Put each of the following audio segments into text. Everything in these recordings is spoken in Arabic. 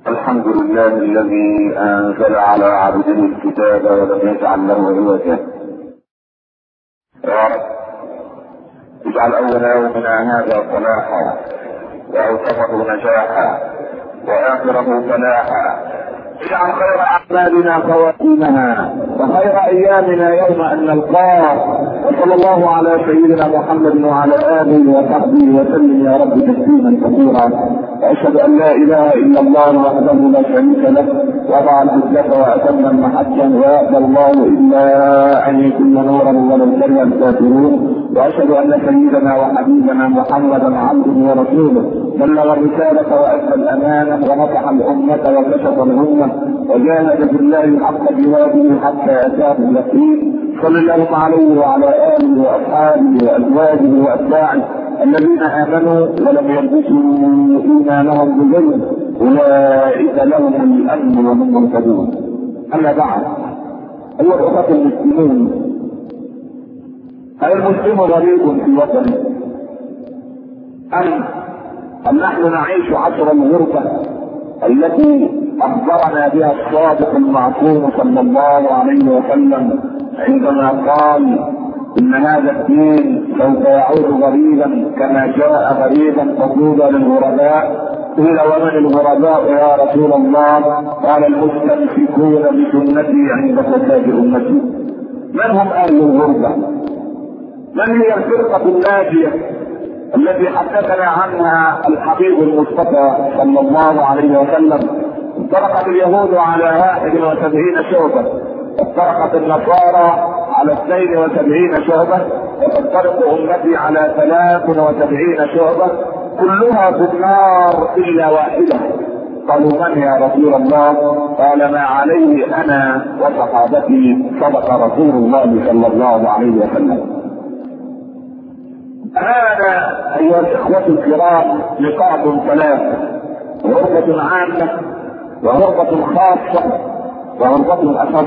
الحمد لله الذي انزل على عبده الكتاب ولم يجعل له عوجا. يا رب اجعل اول يومنا هذا صلاحا واوسطه نجاحا واخره فلاحا. اجعل خير اعمالنا خواتيمها وخير ايامنا يوم ان نلقاه. وصلى الله على سيدنا محمد وعلى اله وصحبه وسلم يا رب تسليما كثيرا. واشهد ان لا اله الا الله وحده لا شريك له وضع الحجه واتم المحجه ويأبى الله الا ان يكون نورا ولو كره الكافرون. واشهد ان سيدنا وحبيبنا محمدا عبده ورسوله بلغ الرساله وادى الامانه ونصح الامه وكشف الامه وجاهد في الله حق جهاده حتى اتاه اليقين. صلى الله عليه وعلى اله واصحابه وازواجه واتباعه الذين امنوا ولم يلبسوا ايمانهم بظلم اولئك لهم الامن وهم مهتدون. اما بعد، ايها الاخوه المسلمون، المسلم غريب في وطنه أم نحن نعيش عصر الغربة التي أخبرنا بها الصادق المعصوم صلى الله عليه وسلم عندما قال إن هذا الدين سوف يعود غريبا كما جاء غريبا فطوبى للغرباء. قيل ومن الغرباء يا رسول الله؟ قال المستمسكون بسنتي عند فساد أمتي. من هم أهل الغربة؟ من هي الفرقة الناجية التي حدثنا عنها الحبيب المصطفى صلى الله عليه وسلم؟ افترقت اليهود على 71 شعبة، افترقت النصارى على 72 شعبة، وتفترق امتي على 73 شعبة، كلها في النار الا واحدة. قالوا من يا رسول الله؟ قال ما عليه انا وصحابتي صدق رسول الله صلى الله عليه وسلم. هذا ايها الاخوة الكرام نقاط ثلاثة: غربة عامة وغربة خاصة وغربة اخص.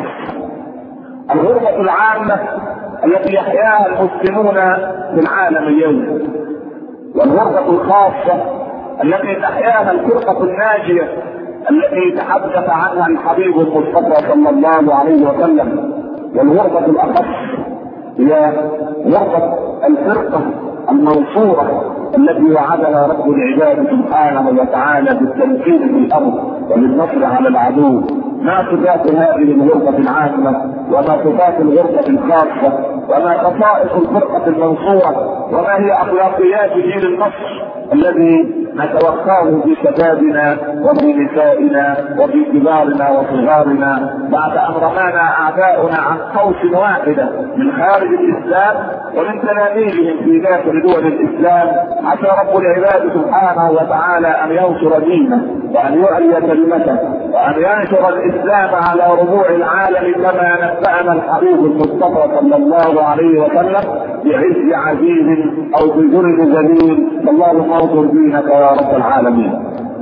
الغربة العامة التي يحياها المسلمون في العالم اليوم، والغربة الخاصة التي تحياها الفرقة الناجية التي تحدث عنها الحبيب المصطفى صلى الله عليه وسلم. والغربة الاخص هي غربة الفرقة المنصورة التي وعدها رب العباد سبحانه وتعالى بالتمكين في الارض وبالنصر على العدو. ما صفات هذه الغربة العامة وما صفات الغربة الخاصة وما خصائص الفرقة المنصورة وما هي اخلاقيات جيل النصر الذي نتوقعه في شبابنا وفي نسائنا وفي كبارنا وصغارنا بعد ان رمانا اعداؤنا عن قوس واحده من خارج الاسلام ومن تلاميذهم في داخل دول الاسلام. عسى رب العباد سبحانه وتعالى ان ينصر دينه وان يعلي كلمته وان ينشر الاسلام على ربوع العالم كما نبأنا الحبيب المصطفى صلى الله عليه وسلم بعز عزيز او بذل ذليل. اللهم انصر دينك يا رب العالمين.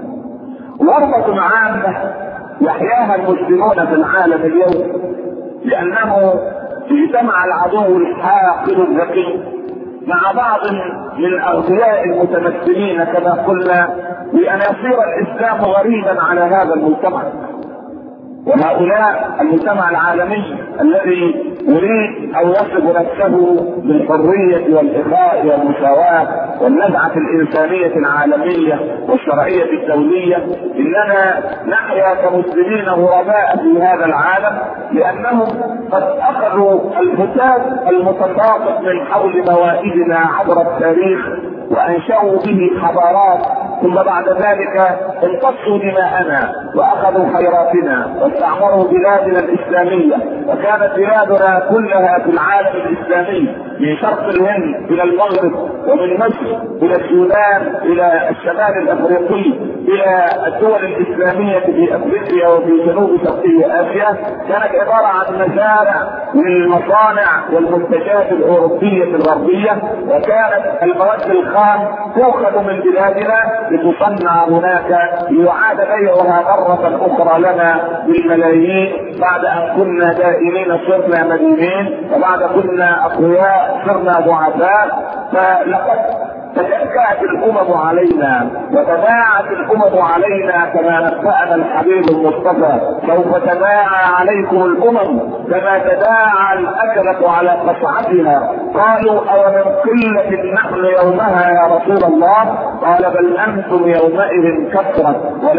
غربة عامة يحياها المسلمون في العالم اليوم لأنه اجتمع العدو الحاقد الذكي مع بعض من الأغبياء المتمثلين كما قلنا بأن يصير الإسلام غريبا على هذا المجتمع. وهؤلاء المجتمع العالمي الذي يريد ان يصف نفسه بالحريه والاخاء والمساواه والنزعه الانسانيه العالميه والشرعيه الدوليه، اننا نحيا كمسلمين غرباء في هذا العالم لانهم قد اخذوا الفتات المتساقط من حول موائدنا عبر التاريخ وانشأوا به حضارات، ثم بعد ذلك امتصوا دماءنا واخذوا خيراتنا واستعمروا بلادنا الاسلاميه. وكانت بلادنا كلها في العالم الاسلامي من شرق الهند الى المغرب ومن مصر الى السودان الى الشمال الافريقي الى الدول الاسلاميه في افريقيا وفي جنوب شرقي اسيا، كانت عباره عن مزارع للمصانع والمنتجات الاوروبيه الغربيه، وكانت المواد الخام تؤخذ من بلادنا لتصنع هناك ليعاد بيعها مرة أخرى لنا بالملايين. بعد أن كنا دائمين صرنا مدينين، وبعد كنا أقوياء صرنا ضعفاء. فلقد تشكعت الامم علينا وتداعت الامم علينا كما نبأنا الحبيب المصطفى سوف تداعى عليكم الامم كما تداعى الاكلة على قصعتها. قالوا او من قلة نحن يومها يا رسول الله؟ قال بل انتم يومئذ كثرة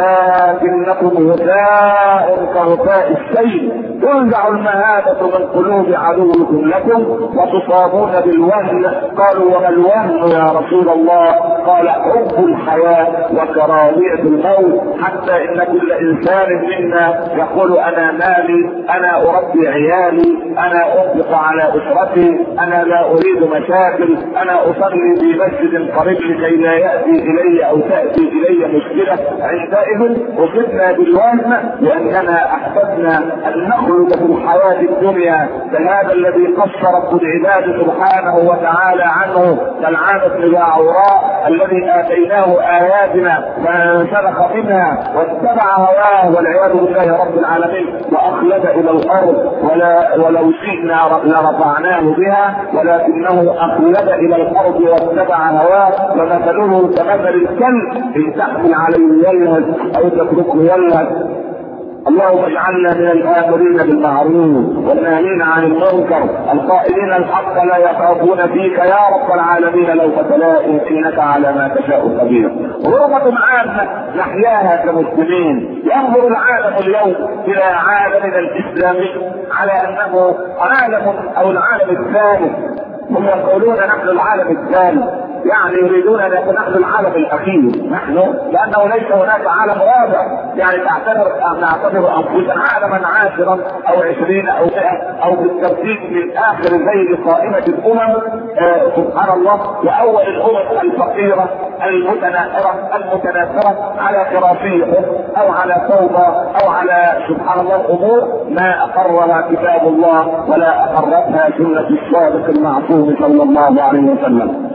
ولكنكم غثاء كغثاء السيل تنزع المهابة من قلوب عدوكم لكم وتصابون بالوهن. قالوا وما الوهن يا رسول الله؟ قال حب الحياة وكراهية الموت، حتى ان كل انسان منا يقول انا مالي، انا اربي عيالي، انا انفق على اسرتي، انا لا اريد مشاكل، انا اصلي في مسجد قريب لكي لا ياتي الي او تاتي الي مشكله. عندئذ اصبنا بالوهن لاننا احببنا ان نخلد في الحياه الدنيا كهذا الذي قص رب العباد سبحانه وتعالى عنه كالعادة العوراء الذي اتيناه اياتنا فانسلخ منها واتبع هواه والعياذ بالله رب العالمين واخلد الى الارض ولو شئنا لرفعناه بها ولكنه اخلد الى الارض واتبع هواه فمثله كمثل الكلب ان تحمل عليه يلهث او تتركه يلهث. اللهم اجعلنا من الآمرين بالمعروف والناهين عن المنكر القائلين الحق لا يخافون فيك يا رب العالمين لومة لائم انك على ما تشاء قدير. غربة عامة نحياها كمسلمين. ينظر العالم اليوم الى عالمنا الاسلامي على انه عالم او العالم الثالث. هم يقولون نحن العالم الثالث، يعني يريدون ان يكون نحن العالم الاخير نحن، لانه ليس هناك عالم رابع. يعني نعتبر انفسنا عالما عاشرا او 20 او 100 او بالترتيب من اخر ذيل قائمه الامم سبحان الله، واول الامم الفقيره المتناثره المتناثره على كراسيهم او على فوضى او على سبحان الله امور ما اقرها كتاب الله ولا اقرتها سنه الصادق المعصوم صلى الله عليه وسلم.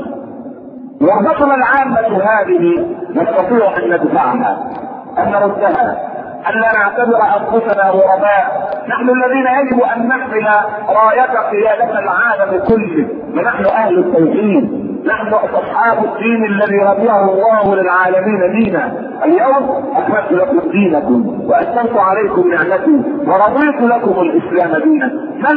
وغربتنا العامة هذه نستطيع ان ندفعها، ان نردها، ان لا نعتبر انفسنا غرباء. نحن الذين يجب ان نحمل راية قيادة العالم كله، ونحن اهل التوحيد، نحن اصحاب الدين الذي رضيه الله للعالمين دينا. اليوم اكملت لكم دينكم واتممت عليكم نعمتي ورضيت لكم الاسلام دينا.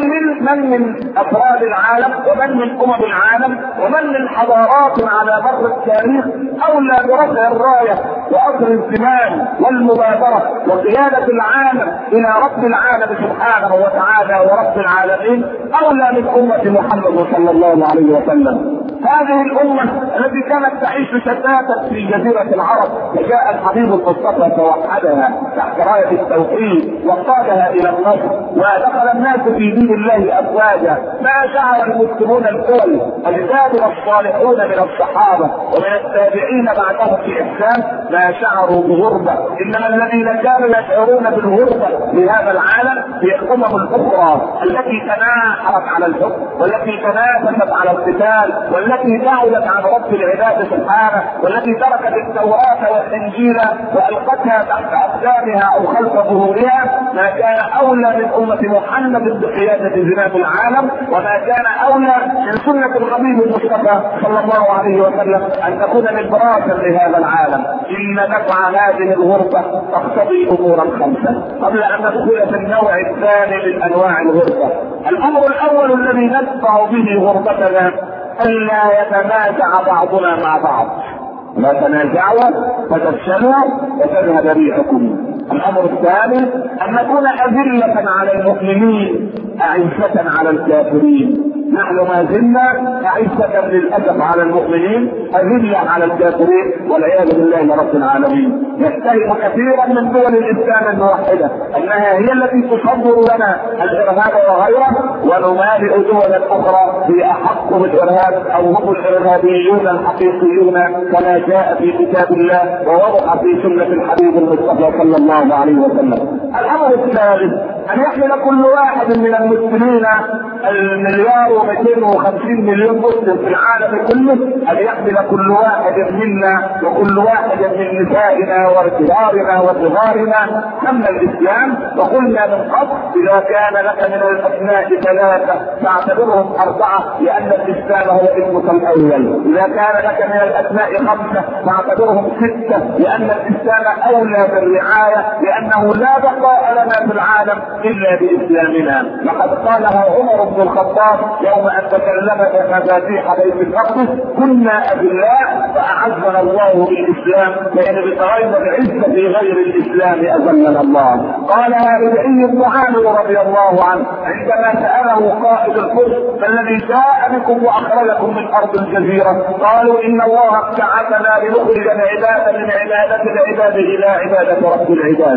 من افراد العالم ومن من امم العالم ومن من حضارات على مر التاريخ اولى برفع الرايه واصل الزمان والمبادره وقياده العالم الى رب العالم سبحانه وتعالى ورب العالمين اولى من امه محمد صلى الله عليه وسلم. هذه الامه التي كانت تعيش شتاتا في جزيره العرب وجاء الحبيب المصطفى فوحدها تحت رايه التوحيد وقادها الى النصر ودخل الناس في دين الله افواجا. ما شعر المسلمون الاول اجدادنا الصالحون من الصحابه ومن التابعين بعدهم في احسان ما شعروا بغربه، انما الذين كانوا يشعرون بالغربه لهذا العالم هي الامم الاخرى التي تناحرت على الحكم والتي تنافست على القتال والتي بعدت عن رب العباد سبحانه والتي تركت التوراه والانجيل والقتها تحت اقدامها او خلف ظهورها. ما كان اولى من امه محمد بقياده زمام العالم وما كان اولى من سنه الحبيب المصطفى صلى الله عليه وسلم ان تكون نبراسا لهذا العالم. ان دفع هذه الغربه تقتضي امورا خمسه قبل ان ندخل في النوع الثاني من انواع الغربه. الامر الاول الذي ندفع به غربتنا الا يتنازع بعضنا مع بعض، لا تنازعوا فتفشلوا وتذهب ريحكم. الامر الثاني ان نكون اذلة على المؤمنين اعزة على الكافرين. نحن ما زلنا اعزة للاسف على المؤمنين اذلة على الكافرين والعياذ بالله رب العالمين. يتهم كثيرا من دول الاسلام الموحدة انها هي التي تصدر لنا الارهاب وغيره ونمالئ دولا اخرى هي احق بالارهاب او هم الارهابيون الحقيقيون كما جاء في كتاب الله ووضع في سنة الحبيب المصطفى صلى الله عليه وسلم. الامر الثالث ان يحمل كل واحد من المسلمين 1,250,000,000 مسلم في العالم كله، ان يحمل كل واحد منا وكل واحد من نسائنا وكبارنا وصغارنا حمل الاسلام. وقلنا من قبل اذا كان لك من الابناء 3 فاعتبرهم 4 لان الاسلام هو اسمك الاول. اذا كان لك من الابناء 5 فاعتبرهم 6 لان الاسلام اولى بالرعايه، لانه لا بقاء لنا في العالم الا باسلامنا. لقد قالها عمر بن الخطاب يوم ان تكلم بمفاتيح بيت المقدس: كنا اذلاء فاعزنا الله بالاسلام، فان ابتغينا العزه في غير الاسلام اذلنا الله. قالها ربيعي بن عامر رضي الله عنه عندما ساله قائد الفرس: ما الذي جاء بكم واخرجكم من ارض الجزيره؟ قالوا: ان الله ابتعثنا لنخرج العباد من عباده العباد الى عباده رب العباد،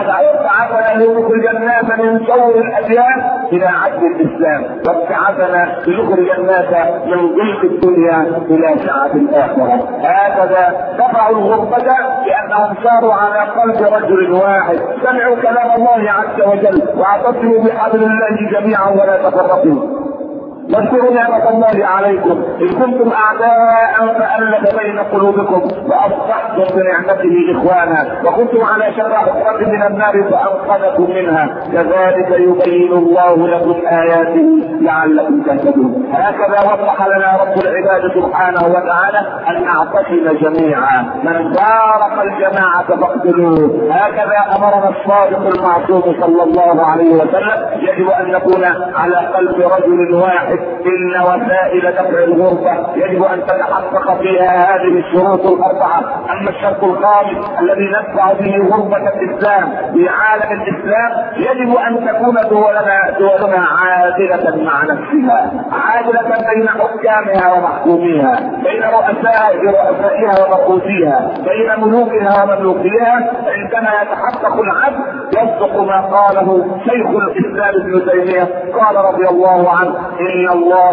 وابعثنا لنخرج الناس من شور الاديان الى عدل الاسلام، وابتعثنا لنخرج الناس من ضيق الدنيا الى سعه الاخره. هكذا دفعوا الغربه لانهم صاروا على قلب رجل واحد، سمعوا كلام الله عز وجل واعتصموا بحبل الله جميعا ولا تفرقوا. واذكروا نعمة الله عليكم إن كنتم أعداء فألف بين قلوبكم فأصبحتم بنعمته إخوانا، وكنتم على شفا حفرة من النار فأنقذكم منها، كذلك يبين الله لكم آياته لعلكم تهتدون. هكذا وضح لنا رب العباد سبحانه وتعالى أن نعتصم جميعا، من فارق الجماعة فاقتلوه. هكذا أمرنا الصادق المعصوم صلى الله عليه وسلم: يجب أن نكون على قلب رجل واحد إن وسائل دفع الغربة يجب أن تتحقق فيها هذه الشروط 4. أما الشرط الخامس الذي ندفع به غربة الإسلام في عالم الإسلام: يجب أن تكون دولنا عادلة مع نفسها، عادلة بين حكامها ومحكوميها، بين رؤسائها ومرؤوسيها، بين ملوكها ومملوكيها. عندما يتحقق العدل يصدق ما قاله شيخ الإسلام ابن تيمية قال رضي الله عنه: إن الله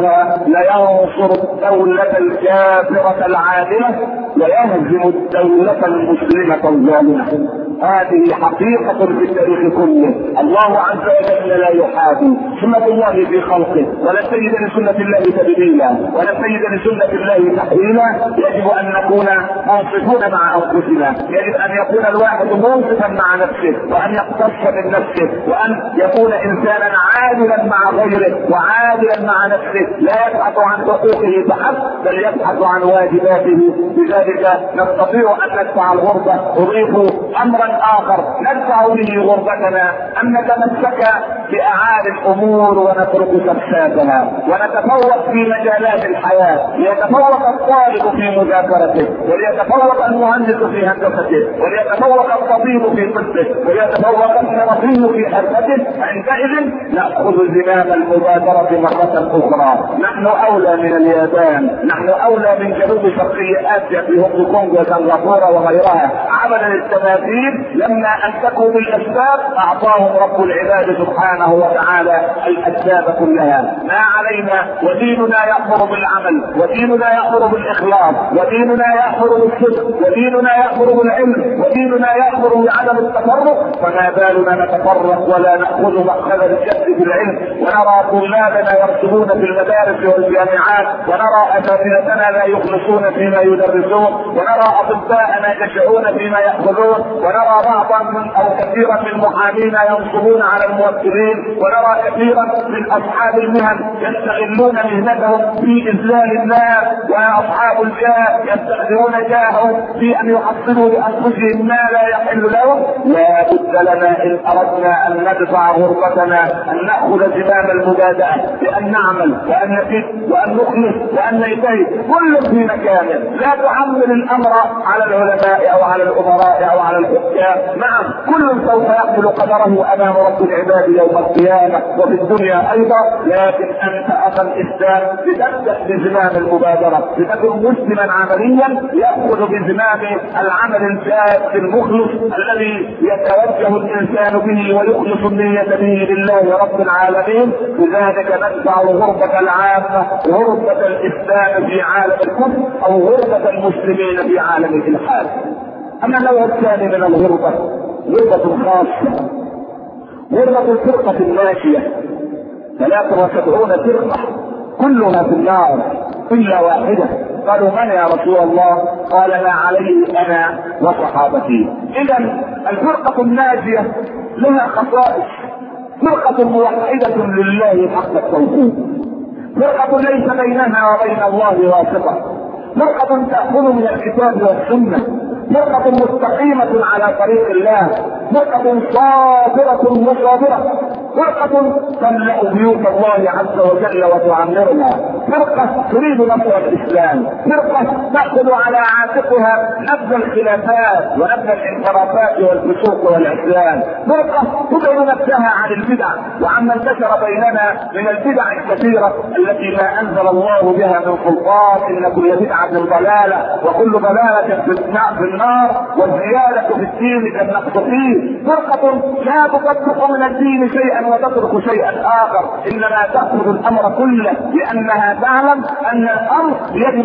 لينصر الدولة الكافرة العادلة ويهزم الدولة المسلمة الظالمة. هذه حقيقة في التاريخ كله. الله عز وجل لا يحابي سنة الله في خلقه، ولا تجد لسنة الله تبديلا، ولا تجد لسنة الله تحويلا. يجب أن نكون منصفون مع أنفسنا، يجب أن يكون الواحد منصفا مع نفسه، وأن يقتص من نفسه، وأن يكون إنسانا عادلا مع غيره وعادلا مع نفسه، لا يبحث عن حقوقه فحسب بل يبحث عن واجباته. لذلك نستطيع أن ندفع الغربة. أضيف أمرا آخر ندفع به غربتنا: أن نتمسك بأعالي الأمور ونترك سفساتها، ونتفوق في مجالات الحياة، ليتفوق الطالب في مذاكرته، وليتفوق المهندس في هندسته، وليتفوق الطبيب في طبه، وليتفوق الرقيب في حرفته. عندئذ نأخذ زمام المبادرة مرة أخرى. نحن أولى من اليابان، نحن أولى من جنوب شرقي آسيا في هونغ كونغ وسنغافورة وغيرها. عملا التماثيل لما أمسكوا بالأسباب أعطاهم رب العباد سبحانه وتعالى الأسباب كلها. ما علينا، وديننا يأمر بالعمل، وديننا يأمر بالإخلاص، وديننا يأمر بالصدق، وديننا يأمر بالعلم، وديننا يأمر بعدم التفرق. فما بالنا نتفرق ولا نأخذ مأخذ الجد في العلم، ونرى طلابنا يرسلون في المدارس والجامعات، ونرى أساتذتنا لا يخلصون فيما يدرسون، ونرى أطباءنا يشعون فيما يأخذون، ونرى بعضا أو كثيرا من محامين ينصبون على الموكلين، ونرى كثيرا من أصحاب المهن يستغلون مهنتهم في إذلال الناس، وأصحاب الجاه يستخدمون جاههم في أن يحصلوا لأنفسهم ما لا يحل لهم. لا بد لنا إن أردنا أن ندفع غربتنا أن نأخذ زمام المبادئة، بأن نعمل وأن نفيد وأن نخلص وأن نجتهد كل في مكانه. لا تعمل الأمر على العلماء أو على الأمراء أو على الحكام. نعم، كل سوف يحمل قدره أمام رب العباد يوم القيامة وفي الدنيا أيضا، لكن أنت أخا الإسلام بتبدأ بزمام المبادرة، بتكون مسلما عمليا يأخذ بزمام العمل الجاد المخلص الذي يتوجه الإنسان به ويخلص النية به لله رب العالمين. لذلك ندفع غربة العامة، غربة الإسلام في عالم الكفر، أو غربة المسلمين في عالم الإلحاد. أما النوع الثاني من الغربة غربة خاصة، غرة الفرقة الناجية 73 فرقة كلها في النار إلا واحدة. قالوا من يا رسول الله؟ قال ما عليه أنا وصحابتي. إذا الفرقة الناجية لها خصائص. فرقة موحدة لله حق التوحيد، فرقة ليس بينها وبين الله واسطة، فرقة تأخذ من الكتاب والسنة، فرقة مستقيمة على طريق الله، فرقة صابرة مصابرة، فرقة تملأ بيوت الله عز وجل وتعمرها، فرقة تريد نصر الإسلام، فرقة تأخذ على عاتقها نبذ الخلافات ونبذ الانحرافات والفسوق والعصيان، فرقة تبعد نفسها عن البدع وعما انتشر بيننا من البدع الكثيرة التي ما أنزل الله بها من سلطان. إن كل بدعة ضلالة وكل ضلالة في النار والزيادة في الدين كالنقص فيه. فرقة لا تطبق من الدين شيئا وتترك شيئا آخر، إنما تأخذ الأمر كله لأنها تعلم أن الأمر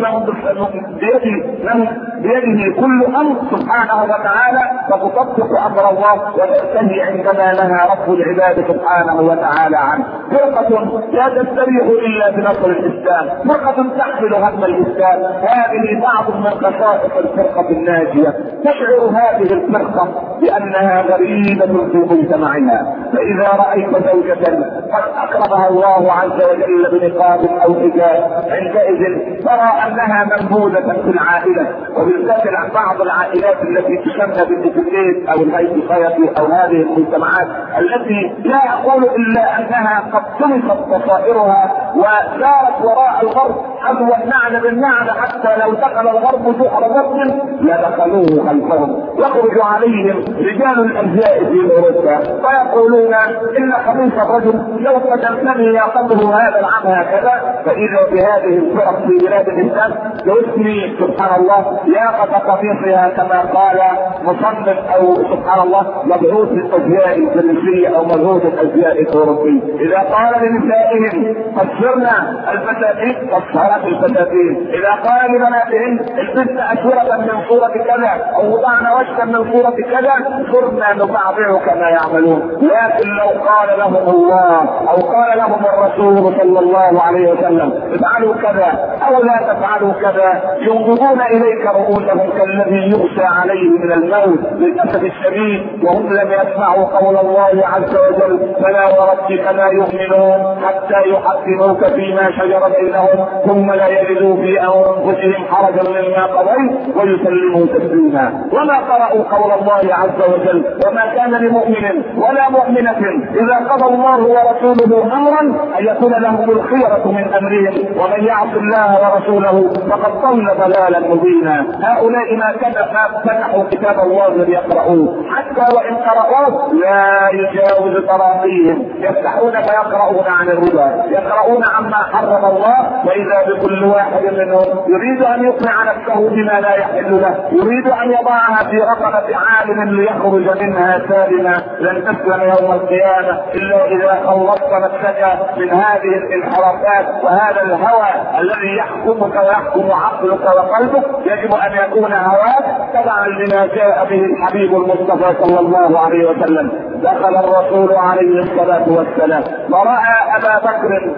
بيده كل أمر سبحانه وتعالى، فتطبق أمر الله وتنتهي عندما نهى رب العباد سبحانه وتعالى عنه. فرقة لا تستريح إلا بنصر الإسلام، فرقة تحمل هم الإسلام. هذه بعض من خصائص الفرقة الناجية. تشعر هذه الفرقة بأنها غريبة في مجتمعها، فإذا رأيت زوجة قد أكرمها الله عز وجل بنقاب أو حجاب عندئذ ترى أنها منبوذة في العائلة، وبالذات بعض العائلات التي تسمى بالاتيكيت أو الهيئة الخيري أو هذه المجتمعات التي لا أقول إلا أنها قد طمست بصائرها وسارت وراء الغرب حذو النعل بالنعل، حتى لو دخل الغرب جحر ضب لدخلوه خلفهم. يخرج عليهم رجال الأزياء في أوروبا فيقولون إن قميص الرجل لو تجمعني يقبله هذا العام هكذا. فإذا بهذه الفرق في بلاد الإسلام يسمي سبحان الله ياقة قميصها كما قال مصنف أو سبحان الله مبعوث الأزياء الفرنسية أو مبعوث الأزياء الأوروبي. إذا قال لنسائهم قصرنا الفساتين قصرت الفساتين، إذا قال لبناتهم البنت أسورة من صورة كذا أو وضعنا وشكا من صورة كذا صرنا نبعضع كما يعملون. لكن لو قال لهم الله أو قال لهم الرسول صلى الله عليه وسلم افعلوا كذا أو لا تفعلوا كذا ينظرون إليك رؤوسهم كالذي يغشى عليه من الموت للأسف الشديد، وهم لم يسمعوا قول الله عز وجل فلا وربك لا يؤمنون حتى يحكموك فيما شجر بينهم ثم لا يجدوا في أنفسهم حرجا مما قضيت ويسلموا تسليما. وما قرأوا قول الله عز وجل وما كان لمؤمن ولا مؤمنة إذا قضى الله ورسوله أمرا أن يكون لهم الخيرة من أمرهم ومن يعص الله ورسوله فقد ضل ضلالا مبينا. هؤلاء ما فتحوا كتاب الله ليقرؤوه، حتى وإن قرأوه لا يجاوز تراقيهم، يفتحون فيقرؤون عن الربا، يقرؤون عما حرم الله، وإذا بكل واحد منهم يريد أن يقنع نفسه بما لا يحل له، يريد أن يضعها في رقبة عالم ليخرج منها سالما. لن تسلم يوم القيامة إلا إذا خلصت نفسك من هذه الانحرافات وهذا الهوى الذي يحكمك ويحكم عقلك وقلبك. يجب أن يكون هواك تبعا لما جاء به الحبيب المصطفى صلى الله عليه وسلم. دخل الرسول عليه الصلاة والسلام ورأى أبا بكر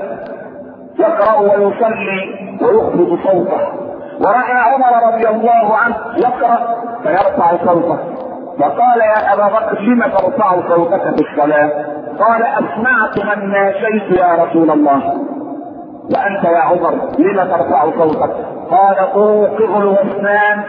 يقرأ ويصلي ويخفض صوته، ورأى عمر رضي الله عنه يقرأ فيرفع صوته، فقال يا أبا بكر لم ترفع صوتك في الصلاة؟ قال أسمعت من ناشيت يا رسول الله. وأنت يا عمر لم ترفع صوتك؟ قال أوقظ الوثنان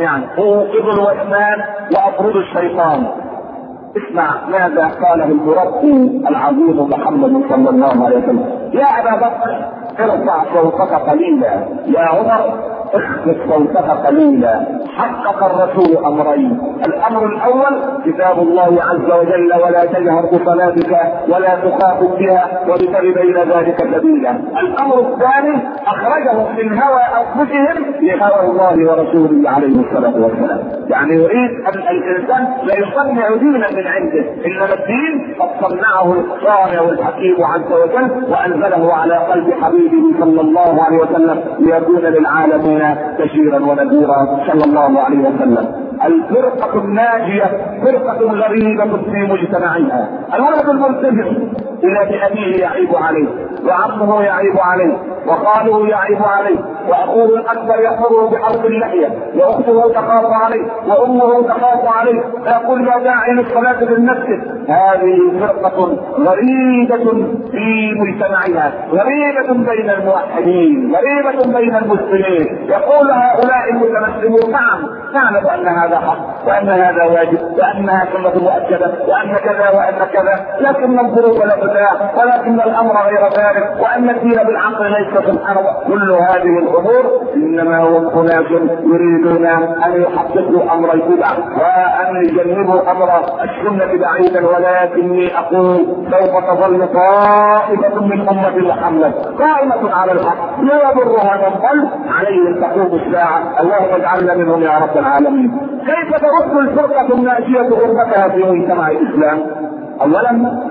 أوقظ الوثنان وأطرد الشيطان. اسمع ماذا قاله المربي العظيم محمد صلى الله عليه وسلم. يا أبا بكر ارفع صوتك قليلا، يا عمر اخفض صوتك قليلا. حقق الرسول امرين، الامر الاول كتاب الله عز وجل ولا تجهر بصلاتك ولا تخافت بها وابتغ بين ذلك سبيلا. الامر الثاني اخرجهم من هوى انفسهم لهوى الله ورسوله عليه الصلاه والسلام. يعني يريد ان الانسان لا يصنع دينا من عنده، انما الدين قد صنعه الصانع والحكيم عز وجل وانزله على قلب حبيبه صلى الله عليه وسلم ليكون للعالمين بشيرا ونذيرا صلى الله عليه وسلم. الفرقة الناجية فرقة غريبة في مجتمعها. الولد الملتزم إلى بأبيه يعيب عليه، وعمه يعيب عليه، وخاله يعيب عليه، وأخوه الأكبر يأمره بحرق اللحية، وأخته تخاف عليه، وأمه تخاف عليه، فيقول لا داعي للصلاة في المسجد. هذه فرقة غريبة في مجتمعها، غريبة بين الموحدين، غريبة بين المسلمين. يقول هؤلاء المتمسلمون نعم نعلم أن هذا حق، وأن هذا واجب، وأنها سنة مؤكدة، وأن كذا وأن كذا، لكن الظروف لا تتاح، ولكن الأمر غير ذلك، وأن الدين بالعقل ليس سبحانه. كل هذه الأمور إنما هم أناس يريدون أن يحققوا أمر البدع وأن يجنبوا أمر السنة بعيدا. ولكني أقول سوف تظل طائفة من أمة محمد قائمة على الحق لا يضرها من ضل، عليهم تقوم الساعة. اللهم اجعلنا منهم يا رب العالمين. كيف ترد الفرقة الناجية غربتها في مجتمع الإسلام؟ أولا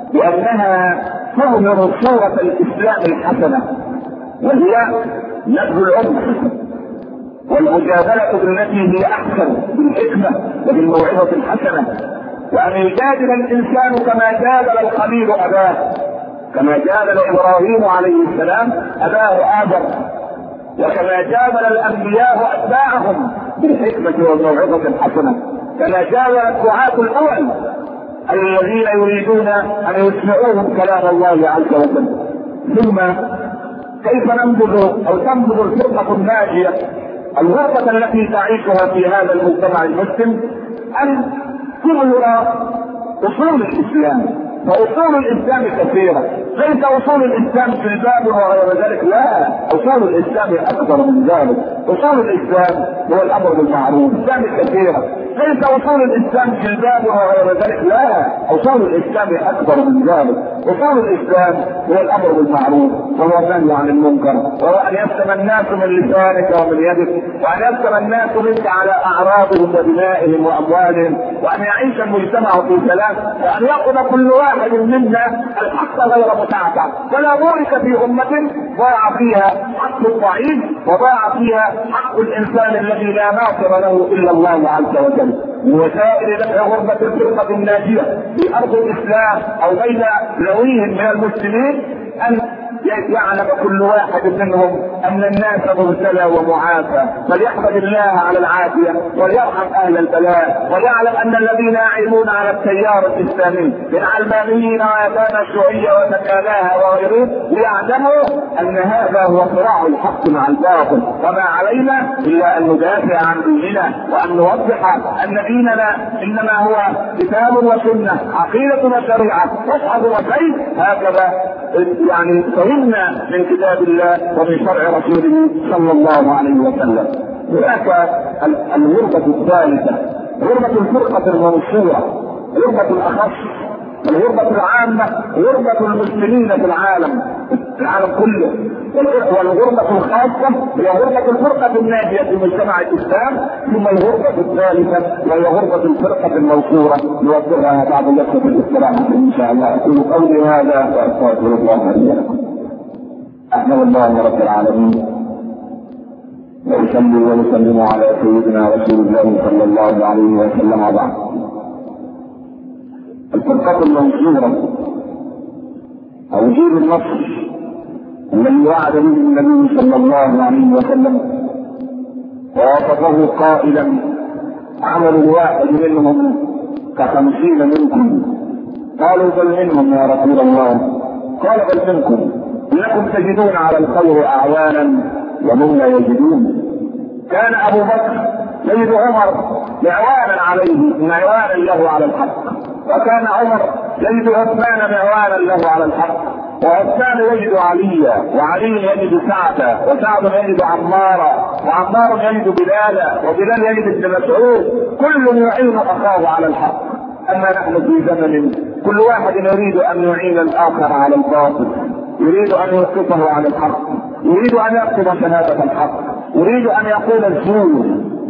لأنها تظهر صورة الإسلام الحسنة، وهي نبذ العنف والمجادلة بالتي هي أحسن بالحكمة وبالموعظة الحسنة، وأن يجادل الإنسان كما جادل الخليل أباه، كما جادل إبراهيم عليه السلام أباه آدم، وكما جادل الأنبياء أتباعهم بالحكمة والموعظة الحسنة، كما جادل الدعاة الأول الذين يريدون أن يسمعوهم كلام الله عز وجل. ثم كيف ننبذ أو تنبذ الفرقة الناجية الغربة التي تعيشها في هذا المجتمع المسلم؟ أن تظهر أصول الإسلام. فأصول الإسلام كثيرة، ليس أصول الإسلام في الباب وغير ذلك، لا، أصول الإسلام أكثر من ذلك. أصول الإسلام هو الأمر بالمعروف، الإسلام كثيرة، ليس أصول الإسلام في الباب وغير ذلك، لا، أصول الإسلام أكثر من ذلك. أصول الإسلام هو الأمر بالمعروف وهو النهي عن المنكر، وهو أن يسلم الناس من لسانك ومن يدك، وأن يسلم الناس منك على أعراضهم ودمائهم وأموالهم، وأن يعيش المجتمع في سلام، وأن يأخذ كل واحد منا الحق غير متعتع. ولا بورك في أمة ضاع فيها حق الضعيف وضاع فيها حق الإنسان الذي لا ناصر له إلا الله عز وجل. من وسائل دفع غربة الفرقة الناجية في أرض الإسلام أو بين ذويهم من المسلمين أن يعلم كل واحد منهم أن الناس مبتلى ومعافى، فليحمد الله على العافية وليرحم أهل البلاء، وليعلم أن الذين يعيبون على التيار الإسلامي من علمانيين وأبان الشيوعية وتكالاها وغيرهم ليعلموا أن هذا هو صراع الحق مع الباطل، وما علينا إلا أن ندافع عن ديننا وأن نوضح أن ديننا إنما هو كتاب وسنة، عقيدة وشريعة، مصحف وسيف، هكذا يعني فهمنا من كتاب الله ومن شرع رسوله صلى الله عليه وسلم. هناك الغربة الثالثة، غربة الفرقة المنصورة، غربة الأخص، الغربة العامة، غربة المسلمين في العالم كله. والغربة الخاصة هي غربة الفرقة الناجية في مجتمع الإسلام. ثم الغربة الثالثة وهي غربة الفرقة المنصورة نوضحها بعد لحظة الاستراحة إن شاء الله. أقول قولي هذا وأستغفر الله لي ولكم. أحمد الله رب العالمين وأصلي وأسلم على سيدنا رسول الله صلى الله عليه وسلم. وبعد، الفرقة المنصورة أو جيل النصر الذي وعد به النبي صلى الله عليه وسلم ووصفه قائلا: عمل الواحد منهم ك50 منكم. قالوا: بل منهم يا رسول الله. قال: بل منكم، انكم تجدون على الخير اعوانا وهم لا يجدون. كان ابو بكر يجد عمر معوانا عليه، معوانا له على الحق، وكان عمر يجد عثمان معوانا له على الحق، وعثمان يجد عليا، وعلي يجد سعدا، وسعد يجد عمارا، وعمار يجد بلالا، وبلال يجد ابن مسعود، كل يعين اخاه على الحق. اما نحن في زمن كل واحد يريد ان يعين الاخر على الباطل، يريد ان يوقفه عن الحق، يريد ان يكتب شهادة الحق، يريد ان يقول الزور،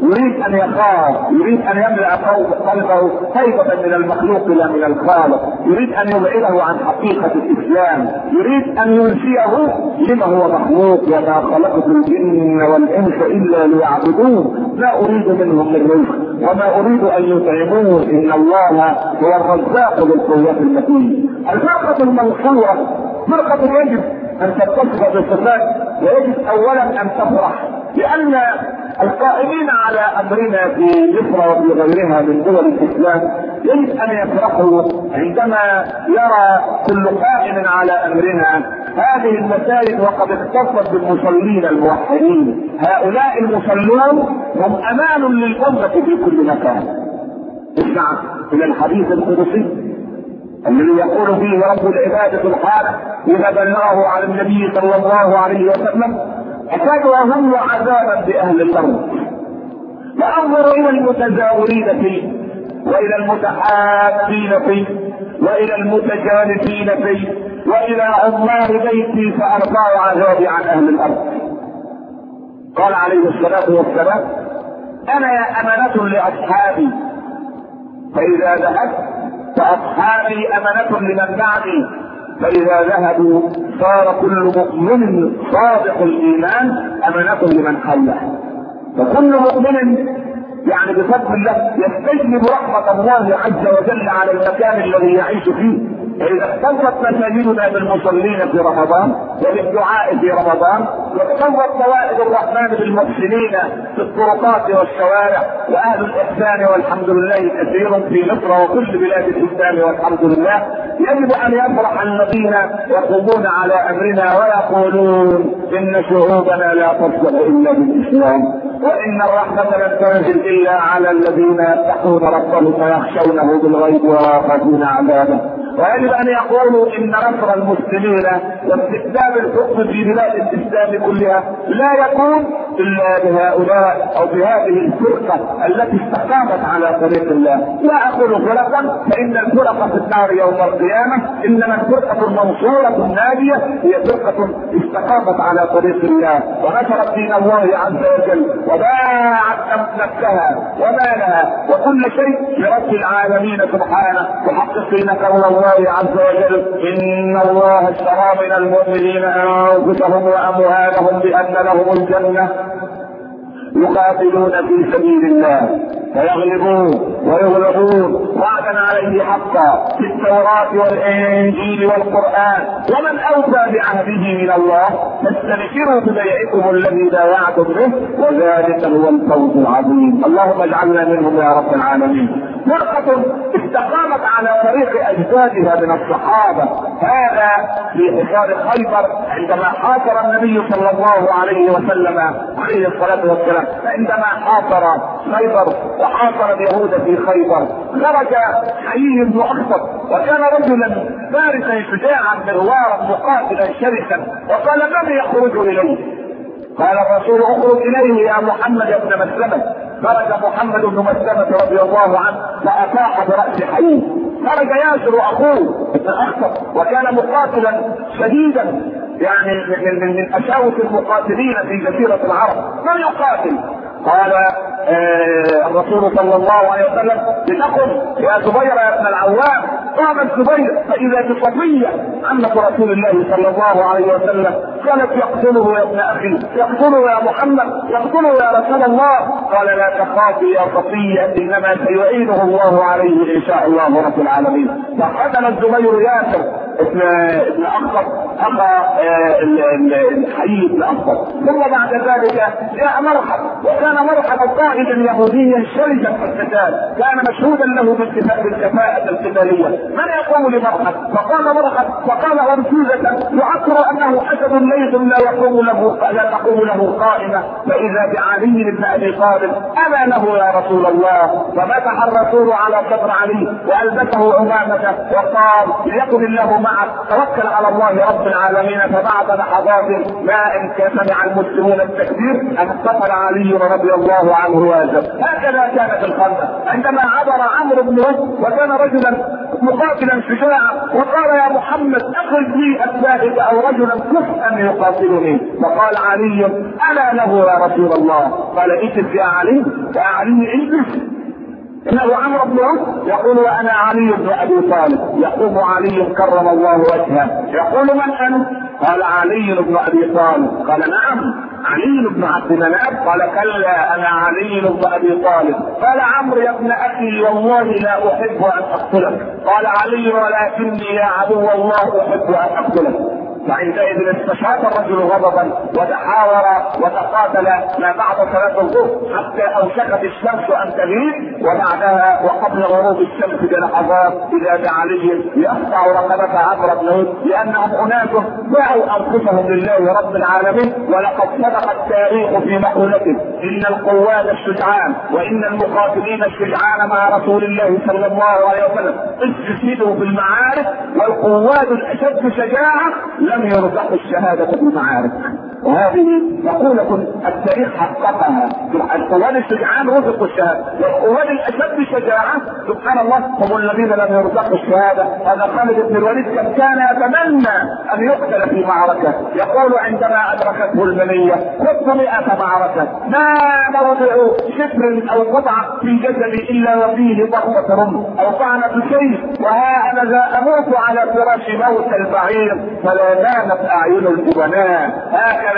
يريد ان يخاف، يريد ان يملأ قلبه هيبة من المخلوق لا من الخالق، يريد ان يبعده عن حقيقة الاسلام، يريد ان ينسيه لما هو مخلوق. وما خلقت الجن والانس الا ليعبدون لا اريد منهم من رزق وما اريد ان يطعمون ان الله هو الرزاق ذو القوة المتين. الفرقة المنصورة فرقة يجب ان تتصف بالصفات، ويجب اولا ان تفرح، لان القائمين على امرنا في مصر وفي غيرها من دول الاسلام يجب ان يفرحوا عندما يرى كل قائم على امرنا هذه المساجد وقد اختصت بالمصلين الموحدين. هؤلاء المصلون هم امان للامه في كل مكان. اسمع الى الحديث القدسي الذي يقول فيه رب العباد سبحانه اذا بلغه على النبي صلى الله عليه وسلم: أكاد وهم عذابا بأهل الأرض فأنظر إلى المتزاورين فيه وإلى المتحابين فيه وإلى المتجانسين فيه وإلى عمار بيتي فأرفع عذابي عن أهل الأرض. قال عليه الصلاة والسلام: أنا أمانة لأصحابي فإذا ذهبت فأصحابي أمانة لمن بعدي فإذا ذهبوا صار كل مؤمن صادق الإيمان أمانة لمن حله. فكل مؤمن يعني بفضل الله يستجلب رحمة الله عز وجل على المكان الذي يعيش فيه. فإذا اختلت مساجدنا بالمصلين في رمضان وبالدعاء في رمضان، واختلت موائد الرحمن بالمحسنين في الطرقات والشوارع، وأهل الإحسان والحمد لله كثير في مصر وكل بلاد الإسلام والحمد لله، يجب أن يفرح الذين يقومون على أمرنا ويقولون إن شعوبنا لا تصلح إلا بالإسلام، وإن الرحمة لن تنزل إلا على الذين يتقون ربهم ويخشونه بالغيب ويخافون عذابه. ويجب ان يقولوا ان نصر المسلمين واستخدام الحكم في بلاد الاسلام كلها لا يكون الا بهؤلاء او بهذه الفرقه التي استقامت على طريق الله. لا اقول فرقا فان الفرقه في النار يوم القيامه، انما الفرقه المنصوره الناجيه هي فرقه استقامت على طريق الله ونشرت دين الله عز وجل وباعت نفسها ومالها وكل شيء لرب العالمين سبحانه محققين قول الله عز وجل: إن الله اشترى من المؤمنين أنفسهم وأموالهم بأن لهم الجنة يقاتلون في سبيل الله فيغلبون ويغلبون وعدا عليه حقا في التوراة والإنجيل والقرآن، ومن أوفى بعهده من الله فاستبشروا ببيعكم الذي بايعتم به وذلك هو الفوز العظيم. اللهم اجعلنا منهم يا رب العالمين. فرقة استقامت على طريق أجدادها من الصحابة. هذا في حصار خيبر عندما حاصر النبي صلى الله عليه وسلم عليه الصلاة والسلام، عندما حاصر خيبر وحاصر اليهود في خيبر، خرج حيي بن أخطب وكان رجلا فارسا شجاعا مغوارا مقاتلا شرسا، وقال: من يخرج إليه؟ قال الرسول: اخرج إليه يا محمد بن مسلمة. خرج محمد بن مسلمة رضي الله عنه فأطاح برأس حي. خرج ياسر أخوه ابن أخطب وكان مقاتلا شديدا، يعني من أشاوس المقاتلين في جزيرة العرب. من يقاتل؟ قال الرسول صلى الله عليه وسلم: لتقم يا زبير يا ابن العوام. قام الزبير فإذا بصفية عمة رسول الله صلى الله عليه وسلم قالت: يقتله يا ابن أخي، يقتله يا محمد، يقتله يا رسول الله. قال: لا تخافي يا صفية، إنما سيعينه الله عليه إن شاء الله رب العالمين. فقتل الزبير ياسر ابن أخطب أخا الحي بن أخطب. ثم بعد ذلك جاء مرحب، وكان مرحب قائدا يهوديا شرسا في القتال، كان مشهودا له بالكفاءة القتالية. من يقوم لمرحب؟ فقال مرحب فقال أرجوزة يعكر أنه أسد ليث لا تقوم له قائمة، فإذا بعلي بن أبي طالب: أنا له يا رسول الله. فمسح الرسول على صدر علي وألبسه عمامته وقال: ليكن الله معك، توكل على الله رب العالمين. فبعد لحظات ما ان سمع المسلمون التكبير اقتفل علي رضي الله عنه واجب. هكذا كانت الخندق عندما عبر عمرو بن وهب وكان رجلا مقاتلا شجاعا وقال يا محمد اخرج لي الثالث او رجلا كفءا يقاتلني، فقال علي انا له يا رسول الله. قال اجلس يا علي، يا علي اجلس، انه عمرو بن وهب يقول وانا علي بن ابي طالب. يقوم علي كرم الله وجهه يقول من انت؟ قال علي بن ابي طالب. قال نعم علي بن عبد مناف. قال كلا انا علي بن ابي طالب. قال عمرو يا ابن اخي والله لا احب ان اقتلك. قال علي ولكني يا عدو الله احب ان اقتلك. فعندئذ استشاط الرجل غضبا وتحاور وتقاتل ما بعد صلاة الظهر حتى اوشكت الشمس ان تغيب، وبعدها وقبل غروب الشمس بلحظات اذا بعلي يقطع رقبة عمرو بن وهب، لانهم اناس باعوا انفسهم لله رب العالمين. ولقد صدق التاريخ في مقولته ان القواد الشجعان وان المقاتلين الشجعان مع رسول الله صلى الله عليه وسلم استشهدوا في المعارك، والقواد الاشد شجاعة لم يرزقوا الشهادة في المعارك. وهذه مقولة التاريخ حققها. القواد الشجعان رزقوا الشهادة، والقواد الاشد شجاعة سبحان الله هم الذين لم يرزقوا الشهادة. هذا خالد بن الوليد كان يتمنى ان يقتل في معركة، يقول عندما ادركته المنية خذت 100 معركة ما موضع شبر او قطعة في جسدي الا وفيه ضربة رمح او طعنة سيف، وها انا ذا اموت على فراش موت البعير فلا نامت اعين الجبناء. هكذا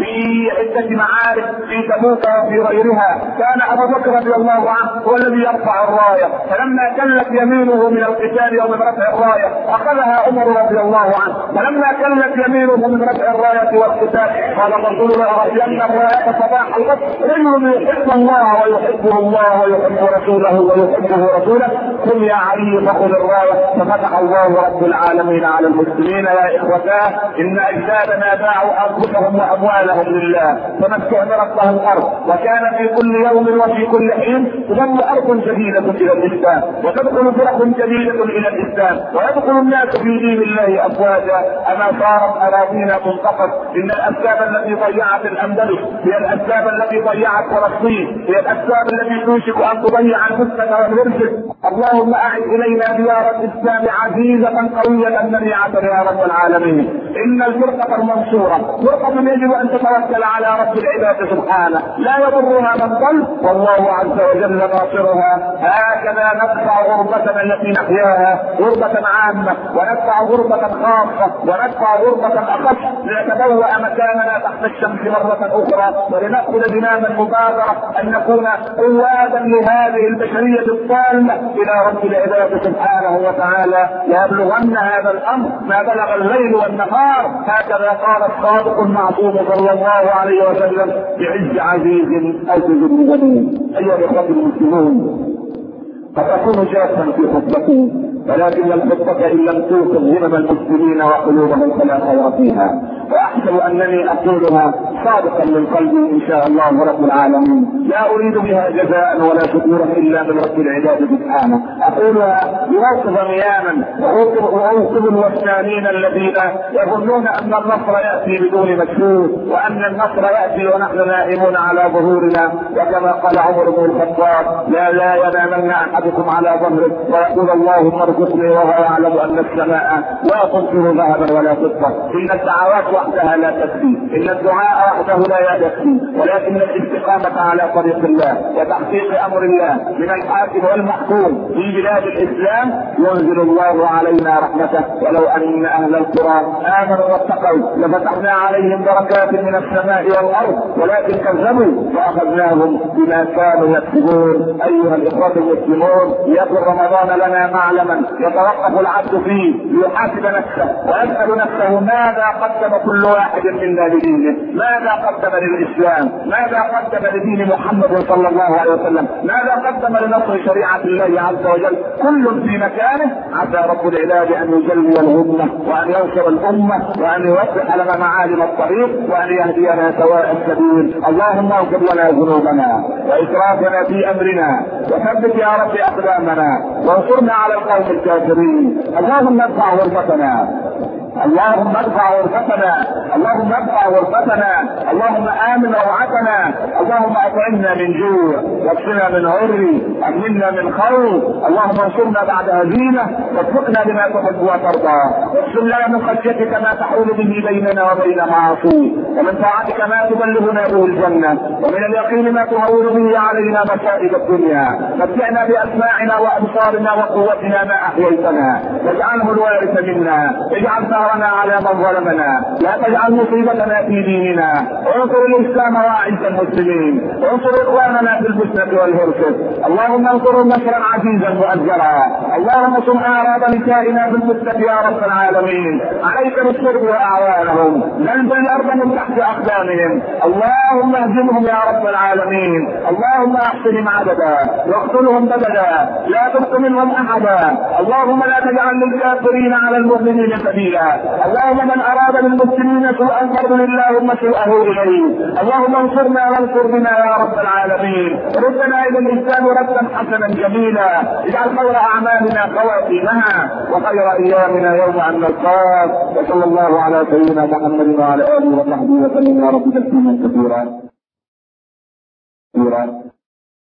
في عدة معارك في تبوك وفي غيرها كان ابو بكر رضي الله عنه هو الذي يرفع الراية، فلما كلت يمينه من القتال ومن رفع الراية اخذها عمر رضي الله عنه، فلما كلت يمينه من رفع الراية والقتال قال الرسول لأرسلن الراية صباح الغد رجل يحب الله ويحبه الله ويحب رسوله ويحبه رسوله، قل يا علي فخذ الراية. ففتح الله رب العالمين على المسلمين. يا اخوتاه ان اجدادنا باعوا انفسهم واموالهم لله فما استعمرت له الارض، وكان في كل يوم وفي كل حين تضم ارض جديدة الى الاسلام وتدخل فرق جديدة الى الاسلام ويدخل الناس في دين الله افواجا. اما صارت اراضينا تنتقد؟ ان الاسباب التي ضيعت الاندلس هي الاسباب التي ضيعت فلسطين، هي الاسباب التي توشك ان تضيع المسلم والمرشد. اللهم اعد الينا ديار الاسلام عزيزة قوية منيعة يا رب العالمين. ان الفرقة المنصورة فرقة يجب ان تتوكل على رب العباد سبحانه، لا يضرها من ضل والله عز وجل ناصرها. هكذا ندفع غربتنا التي نحياها غربة عامة، وندفع غربة خاصة، وندفع غربة اخص لنتبوأ مكاننا تحت الشمس مرة اخرى، ولنأخذ زمام المبادرة ان نكون قوادا لهذه البشرية الضالة الى رب العباد سبحانه وتعالى. ليبلغن هذا الامر ما بلغ الليل والنهار. هكذا قال الصادق المعصوم صلى الله عليه وسلم بعز عزيز او بذل غني. ايها الاخوه المسلمون، قد اكون جافا في خطبتي، ولكن الخطبه ان لم توصل همم المسلمين وقلوبهم فلا خير فيها، واحسب انني اقولها صادقا من قلبي ان شاء الله رب العالمين، لا اريد بها جزاء ولا شكورا الا من رب العباد سبحانه. اقولها لأوصف نياما واوصف الوثنانين الذين يظنون ان النصر ياتي بدون مجهود، وان النصر ياتي ونحن نائمون على ظهورنا. وكما قال عمر بن الخطاب لا ينامن احدكم على ظهره ويقول اللهم ارزقني وهو يعلم ان السماء لا تمطر ذهبا ولا فضه. ان الدعوات وحدها لا تكفي، ان الدعاء وحده لا يكفي، ولكن الاستقامة على طريق الله وتحقيق امر الله من الحاكم والمحكوم في بلاد الاسلام ينزل الله علينا رحمته. ولو ان اهل القرى امنوا واتقوا لفتحنا عليهم بركات من السماء والارض، ولكن كذبوا فاخذناهم بما كانوا يكسبون. ايها الاخوة المسلمون، يكن رمضان لنا معلما يتوقف العبد فيه ليحاسب نفسه ويسأل نفسه ماذا قدم كل واحد منا لدينه، ماذا قدم للاسلام، ماذا قدم لدين محمد صلى الله عليه وسلم، ماذا قدم لنصر شريعه الله عز وجل. كل في مكانه، عسى رب العباد ان يجلي الغمه وان ينصر الامه وان يوضح لنا معالم الطريق وان يهدينا سواء السبيل. اللهم اغفر لنا ذنوبنا واسرافنا في امرنا وثبت يا رب اقدامنا وانصرنا على القوم الكافرين. اللهم ادفع غرفتنا، اللهم ادفع غرفتنا، اللهم ادفع غرفتنا، اللهم امن روعتنا، اللهم اطعمنا من جوع واكفنا من عري، امنا من خوف. اللهم انصرنا بعد هزيمه وارزقنا بما تحب وترضى، واغفر لنا من خشيتك ما تحول به بيننا وبين معاصيك، ومن طاعتك ما تبلغنا به الجنه، ومن اليقين ما تهون به علينا مصائب الدنيا. متعنا باسماعنا وابصارنا وقوتنا ما احييتنا، واجعله الوارث منا، اجعل ثارنا على من ظلمنا، لا تجعل مصيبتنا في ديننا، وانصر الاسلام واعز المسلمين، وانصر اخواننا في البسنة والهرسل. اللهم انصرهم نصرا عزيزا مؤزرا. اللهم انصر اعراض نسائنا في البسنة يا رب العالمين. عليك بالشرب واعوانهم، زلزل الارض من تحت اقدامهم. اللهم اهزمهم يا رب العالمين. اللهم احصهم عددا واقتلهم بددا، لا تبق منهم احدا. اللهم لا تجعل للكافرين على المؤمنين سبيلا. اللهم من اراد بالمسلمين سوءا فارد اللهم سوءه اليه. اللهم انصرنا وانصر بنا يا رب العالمين. ردنا الى الاسلام ردا حسنا جميلا. اجعل خير اعمالنا خواتيمها وخير ايامنا يوم ان نلقاك. وصلى الله على سيدنا محمد وعلى اله وصحبه وسلم يا رب تسليما كثيرا.